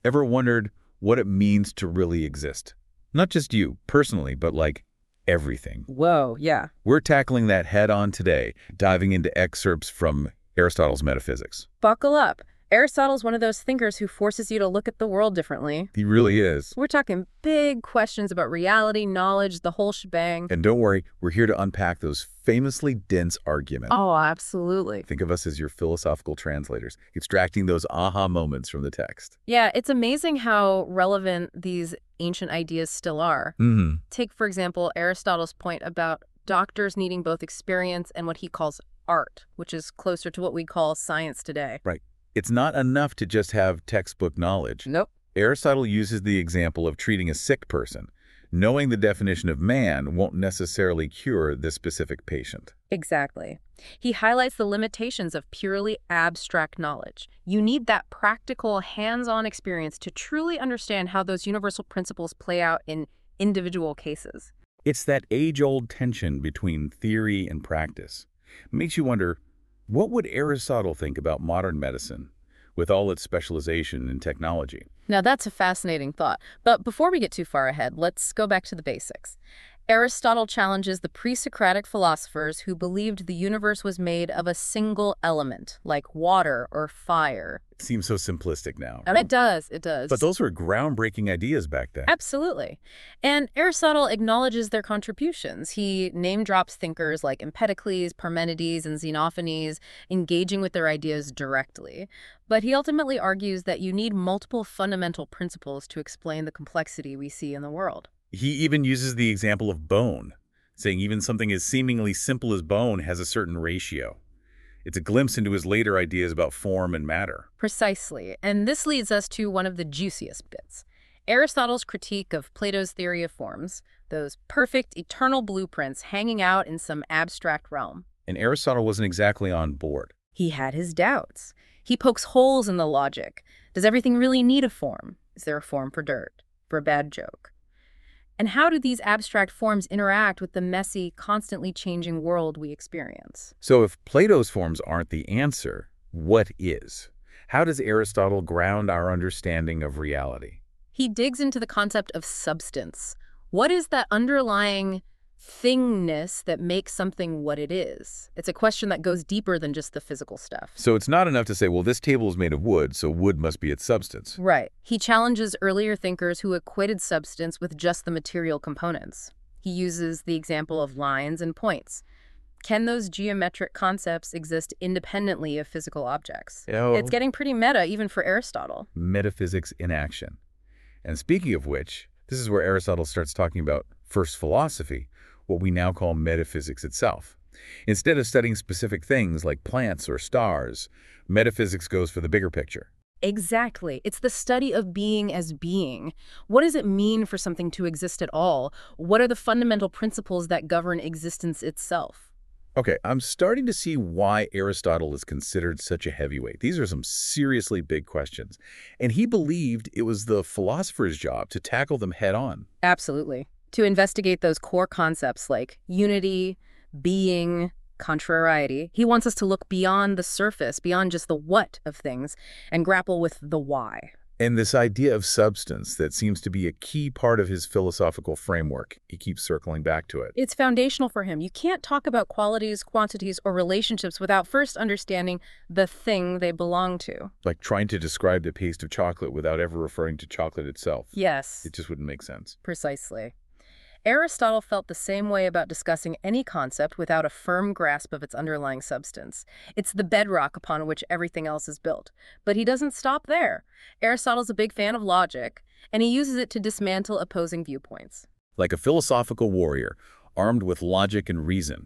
Ever wondered what it means to really exist? Not just you, personally, but like everything. Whoa, yeah. We're tackling that head-on today, diving into excerpts from Aristotle's Metaphysics. Buckle up. Aristotle's one of those thinkers who forces you to look at the world differently. He really is. We're talking big questions about reality, knowledge, the whole shebang. And don't worry, we're here to unpack those famously dense arguments. Oh, absolutely. Think of us as your philosophical translators, extracting those aha moments from the text. Yeah, it's amazing how relevant these ancient ideas still are. Take, for example, Aristotle's point about doctors needing both experience and what he calls art, which is closer to what we call science today. Right. It's not enough to just have textbook knowledge. Nope. Aristotle uses the example of treating a sick person. Knowing the definition of man won't necessarily cure this specific patient. Exactly. He highlights the limitations of purely abstract knowledge. You need that practical, hands-on experience to truly understand how those universal principles play out in individual cases. It's that age-old tension between theory and practice. It makes you wonder, what would Aristotle think about modern medicine with all its specialization in technology? Now, that's a fascinating thought. But before we get too far ahead, let's go back to the basics. Aristotle challenges the pre-Socratic philosophers who believed the universe was made of a single element, like water or fire. It seems so simplistic now. It does, it does. But those were groundbreaking ideas back then. Absolutely. And Aristotle acknowledges their contributions. He name-drops thinkers like Empedocles, Parmenides, and Xenophanes, engaging with their ideas directly. But he ultimately argues that you need multiple fundamental principles to explain the complexity we see in the world. He even uses the example of bone, saying even something as seemingly simple as bone has a certain ratio. It's a glimpse into his later ideas about form and matter. Precisely. And this leads us to one of the juiciest bits. Aristotle's critique of Plato's theory of forms, those perfect, eternal blueprints hanging out in some abstract realm. And Aristotle wasn't exactly on board. He had his doubts. He pokes holes in the logic. Does everything really need a form? Is there a form for dirt? For a bad joke? And how do these abstract forms interact with the messy, constantly changing world we experience? So if Plato's forms aren't the answer, what is? How does Aristotle ground our understanding of reality? He digs into the concept of substance. What is that underlying thingness that makes something what it is? It's a question that goes deeper than just the physical stuff. So it's not enough to say, well, this table is made of wood, so wood must be its substance. Right. He challenges earlier thinkers who equated substance with just the material components. He uses the example of lines and points. Can those geometric concepts exist independently of physical objects? It's getting pretty meta even for Aristotle. Metaphysics in action. And speaking of which, this is where Aristotle starts talking about first philosophy, what we now call metaphysics itself. Instead of studying specific things like plants or stars, metaphysics goes for the bigger picture. Exactly. It's the study of being as being. What does it mean for something to exist at all? What are the fundamental principles that govern existence itself? Okay, I'm starting to see why Aristotle is considered such a heavyweight. These are some seriously big questions. And he believed it was the philosopher's job to tackle them head on. Absolutely. To investigate those core concepts like unity, being, contrariety. He wants us to look beyond the surface, beyond just the what of things, and grapple with the why. And this idea of substance that seems to be a key part of his philosophical framework, he keeps circling back to it. It's foundational for him. You can't talk about qualities, quantities, or relationships without first understanding the thing they belong to. Like trying to describe the taste of chocolate without ever referring to chocolate itself. Yes. It just wouldn't make sense. Precisely. Aristotle felt the same way about discussing any concept without a firm grasp of its underlying substance. It's the bedrock upon which everything else is built. But he doesn't stop there. Aristotle's a big fan of logic, and he uses it to dismantle opposing viewpoints. Like a philosophical warrior, armed with logic and reason.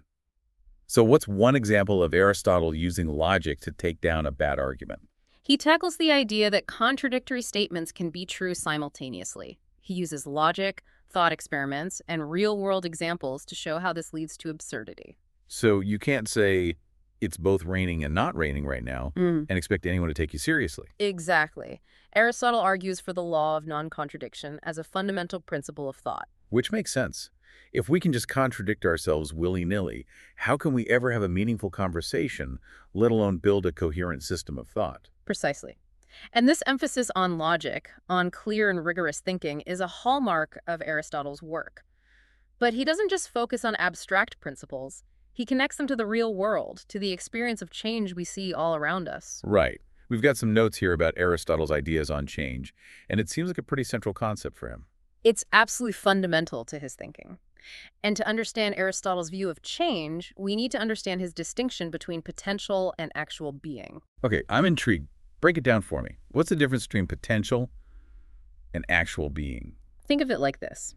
So what's one example of Aristotle using logic to take down a bad argument? He tackles the idea that contradictory statements can be true simultaneously. He uses logic, thought experiments, and real-world examples to show how this leads to absurdity. So you can't say it's both raining and not raining right now and expect anyone to take you seriously. Exactly. Aristotle argues for the law of non-contradiction as a fundamental principle of thought. Which makes sense. If we can just contradict ourselves willy-nilly, how can we ever have a meaningful conversation, let alone build a coherent system of thought? Precisely. And this emphasis on logic, on clear and rigorous thinking, is a hallmark of Aristotle's work. But he doesn't just focus on abstract principles. He connects them to the real world, to the experience of change we see all around us. Right. We've got some notes here about Aristotle's ideas on change, and it seems like a pretty central concept for him. It's absolutely fundamental to his thinking. And to understand Aristotle's view of change, we need to understand his distinction between potential and actual being. Okay, I'm intrigued. Break it down for me. What's the difference between potential and actual being? Think of it like this.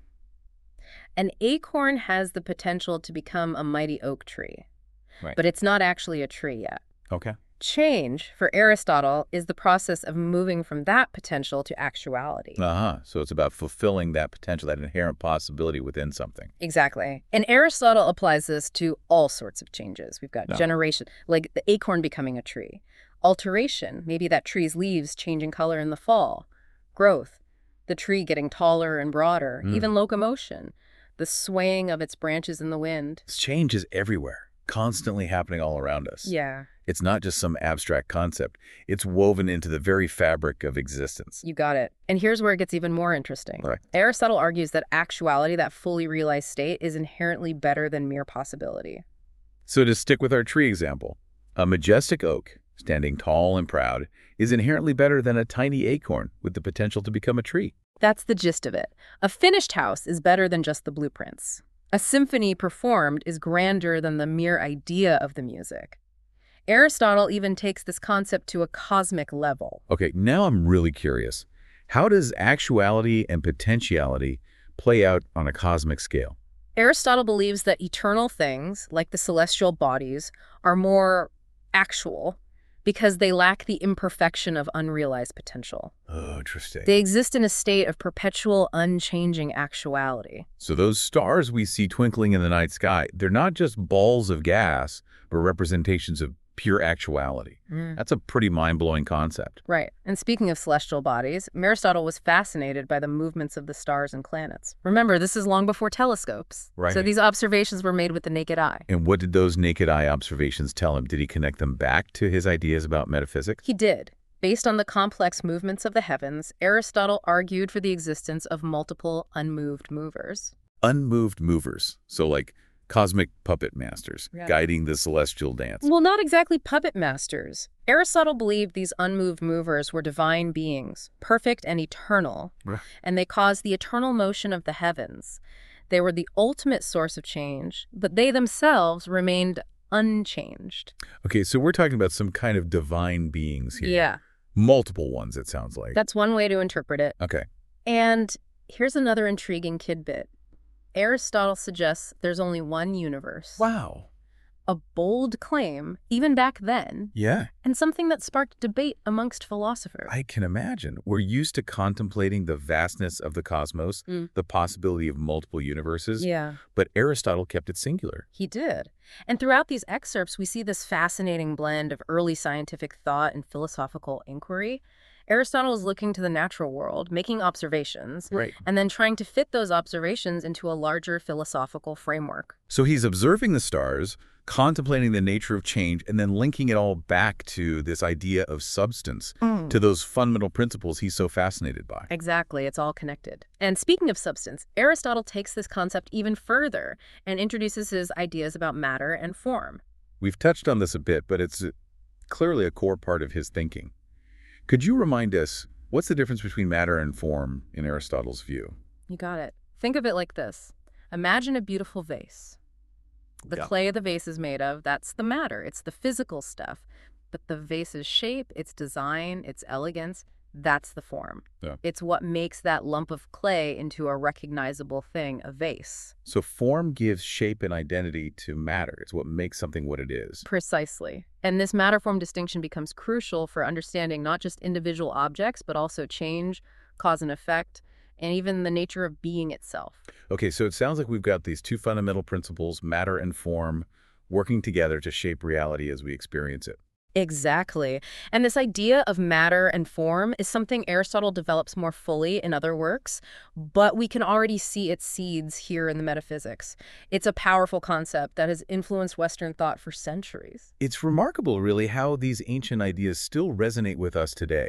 An acorn has the potential to become a mighty oak tree, Right. but it's not actually a tree yet. Okay. Change, for Aristotle, is the process of moving from that potential to actuality. So it's about fulfilling that potential, that inherent possibility within something. Exactly. And Aristotle applies this to all sorts of changes. We've got generation, like the acorn becoming a tree. Alteration, maybe that tree's leaves changing color in the fall. Growth, the tree getting taller and broader. Even locomotion, the swaying of its branches in the wind. Change is everywhere, constantly happening all around us. Yeah, It's not just some abstract concept. It's woven into the very fabric of existence. you got it. And here's where it gets even more interesting. Right. Aristotle argues that actuality, that fully realized state, is inherently better than mere possibility. So to stick with our tree example, a majestic oak, standing tall and proud, is inherently better than a tiny acorn with the potential to become a tree. That's the gist of it. A finished house is better than just the blueprints. A symphony performed is grander than the mere idea of the music. Aristotle even takes this concept to a cosmic level. Okay, now I'm really curious. How does actuality and potentiality play out on a cosmic scale? Aristotle believes that eternal things, like the celestial bodies, are more actual because they lack the imperfection of unrealized potential. Oh, interesting. They exist in a state of perpetual, unchanging actuality. So those stars we see twinkling in the night sky, they're not just balls of gas, but representations of pure actuality. That's a pretty mind-blowing concept. Right. And speaking of celestial bodies, Aristotle was fascinated by the movements of the stars and planets. Remember, this is long before telescopes. Right. So these observations were made with the naked eye. And what did those naked eye observations tell him? Did he connect them back to his ideas about metaphysics? He did. Based on the complex movements of the heavens, Aristotle argued for the existence of multiple unmoved movers. Unmoved movers. So like cosmic puppet masters, Yeah. guiding the celestial dance. Well, not exactly puppet masters. Aristotle believed these unmoved movers were divine beings, perfect and eternal, Right. and they caused the eternal motion of the heavens. They were the ultimate source of change, but they themselves remained unchanged. Okay, so we're talking about some kind of divine beings here. Yeah, Multiple ones, it sounds like. that's one way to interpret it. Okay. And here's another intriguing tidbit. Aristotle suggests there's only one universe. Wow. A bold claim, even back then, Yeah, and something that sparked debate amongst philosophers. I can imagine. We're used to contemplating the vastness of the cosmos, the possibility of multiple universes, Yeah, but Aristotle kept it singular. he did. And throughout these excerpts, we see this fascinating blend of early scientific thought and philosophical inquiry. Aristotle is looking to the natural world, making observations, Right. and then trying to fit those observations into a larger philosophical framework. So he's observing the stars, contemplating the nature of change, and then linking it all back to this idea of substance, to those fundamental principles he's so fascinated by. Exactly, it's all connected. And speaking of substance, Aristotle takes this concept even further and introduces his ideas about matter and form. We've touched on this a bit, but it's clearly a core part of his thinking. Could you remind us, what's the difference between matter and form in Aristotle's view? You got it. Think of it like this. Imagine a beautiful vase. The Yeah. clay the vase is made of, that's the matter. It's the physical stuff. But the vase's shape, its design, its elegance, that's the form. Yeah. It's what makes that lump of clay into a recognizable thing, a vase. So form gives shape and identity to matter. It's what makes something what it is. Precisely. And this matter-form distinction becomes crucial for understanding not just individual objects, but also change, cause and effect, and even the nature of being itself. Okay, so it sounds like we've got these two fundamental principles, matter and form, working together to shape reality as we experience it. Exactly. And this idea of matter and form is something Aristotle develops more fully in other works, but we can already see its seeds here in the Metaphysics. It's a powerful concept that has influenced Western thought for centuries. It's remarkable, really, how these ancient ideas still resonate with us today.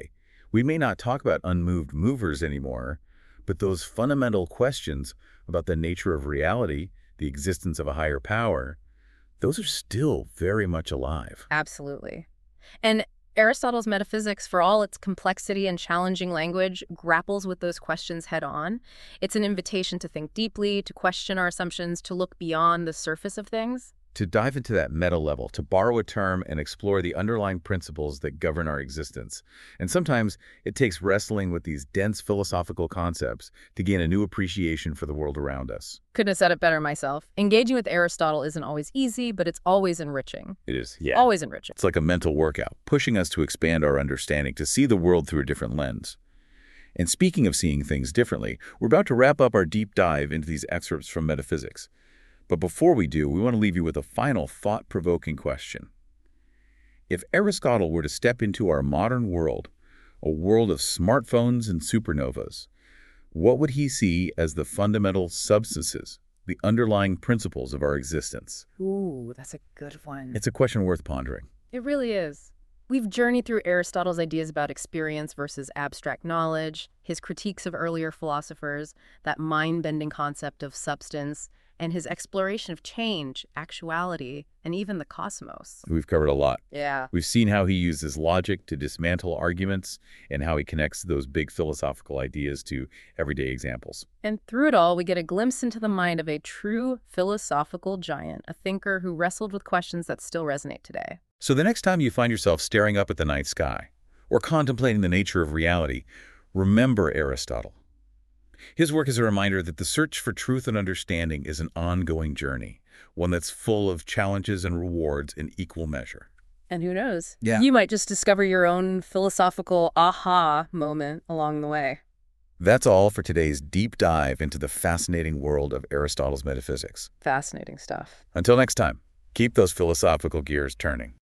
We may not talk about unmoved movers anymore, but those fundamental questions about the nature of reality, the existence of a higher power, those are still very much alive. Absolutely. And Aristotle's metaphysics, for all its complexity and challenging language, grapples with those questions head on. It's an invitation to think deeply, to question our assumptions, to look beyond the surface of things. To dive into that meta level, to borrow a term and explore the underlying principles that govern our existence. And sometimes it takes wrestling with these dense philosophical concepts to gain a new appreciation for the world around us. Couldn't have said it better myself. Engaging with Aristotle isn't always easy, but it's always enriching. It is, yeah. Always enriching. It's like a mental workout, pushing us to expand our understanding, to see the world through a different lens. And speaking of seeing things differently, we're about to wrap up our deep dive into these excerpts from metaphysics. But before we do, we want to leave you with a final thought-provoking question. If Aristotle were to step into our modern world, a world of smartphones and supernovas, what would he see as the fundamental substances, the underlying principles of our existence? Ooh, that's a good one. It's a question worth pondering. It really is. We've journeyed through Aristotle's ideas about experience versus abstract knowledge, his critiques of earlier philosophers, that mind-bending concept of substance, and his exploration of change, actuality, and even the cosmos. We've covered a lot. Yeah. We've seen how he uses logic to dismantle arguments and how he connects those big philosophical ideas to everyday examples. And through it all, we get a glimpse into the mind of a true philosophical giant, a thinker who wrestled with questions that still resonate today. So the next time you find yourself staring up at the night sky or contemplating the nature of reality, remember Aristotle. His work is a reminder that the search for truth and understanding is an ongoing journey, one that's full of challenges and rewards in equal measure. And who knows? Yeah. You might just discover your own philosophical aha moment along the way. That's all for today's deep dive into the fascinating world of Aristotle's metaphysics. Fascinating stuff. Until next time, keep those philosophical gears turning.